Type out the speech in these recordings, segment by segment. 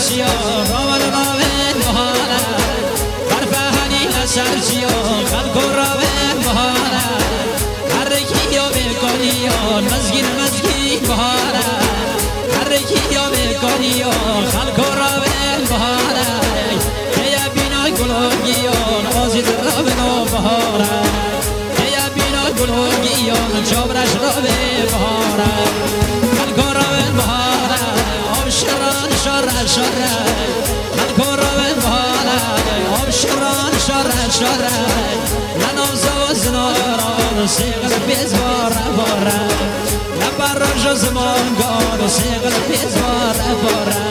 سرچیا راول راول بهاره برفهانی سرچیا خلق راول بهاره هر کیا بکنیان مزگین مزگین بهاره هر کیا بکنیان خلق راول بهاره کیا بینا گلوگیان آزید راول بهاره کیا بینا گلوگیان چابرش راول بهاره خلق راول بهاره آب شران شر شر خلق راول بهاره آب شران شر شر لنام زوزناران سیغل بیز باره باره لبر زمان گان سیغل بیز باره باره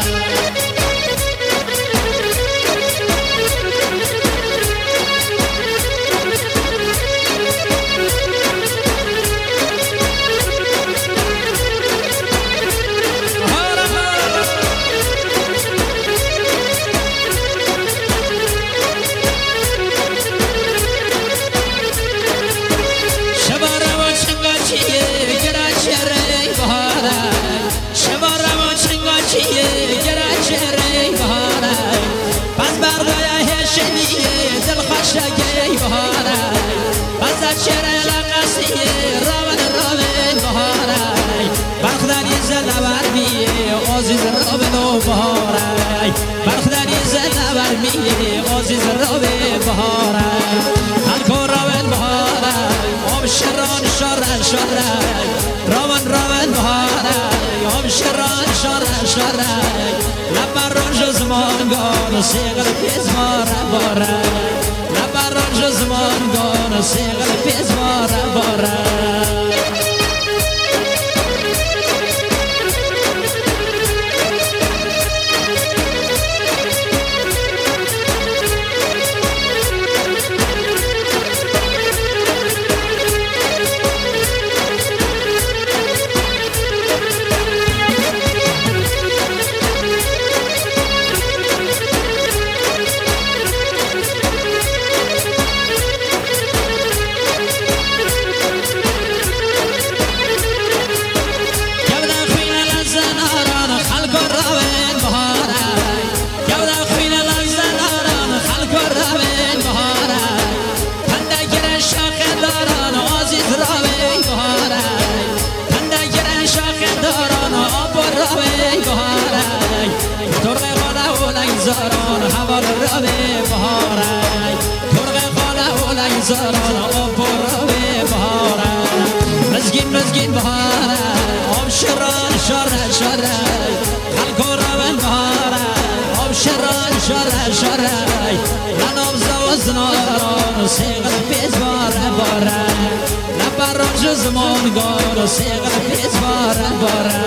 شقي بهارة بزاد شرع لقاسي راول راول بهارة برخداني زلوار بيه عزيز راول بهارة برخداني زلوار بيه عزيز راول بهارة خلقو راول بهارة آب شران شر شر راول راول بهارة آب شران شر شر لبر زمان قان سيغل بيز باره باره لبر زمان قان سيغل بيز باره باره زاران هوار راوی بهاره ترغ خاله ولای زاران آب راوی بهاره مزگین مزگین بهاره آب شران شر شر خلق راون بهاره آب شران شر شر لنام زوزناران سیغل پیز باره باره لبران زمان گار سیغل پیز باره باره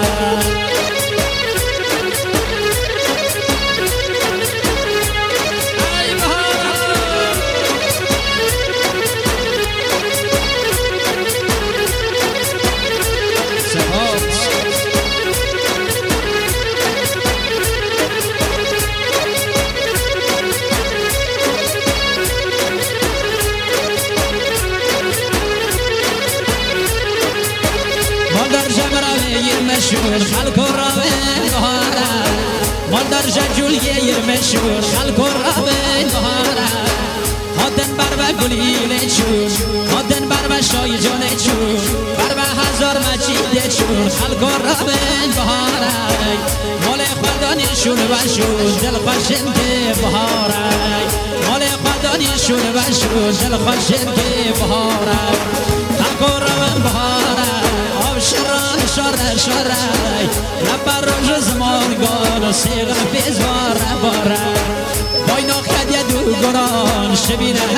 مشهور خلق راوین بهاره مال در جولیه مشهور خلق راوین بهاره هاتن بر و گلیل چون هاتن بر و شای جان چون بر و هزار مجید چون خلق راوین بهاره مال خدا نشون و شون دل خوشن که بهاره مال خدا نشون و شون دل خوشن که بهاره خلق راوین بهاره شران شر شر لبر زمان گان سیغل پیز باره باره بای ناخد یدو گران شبینه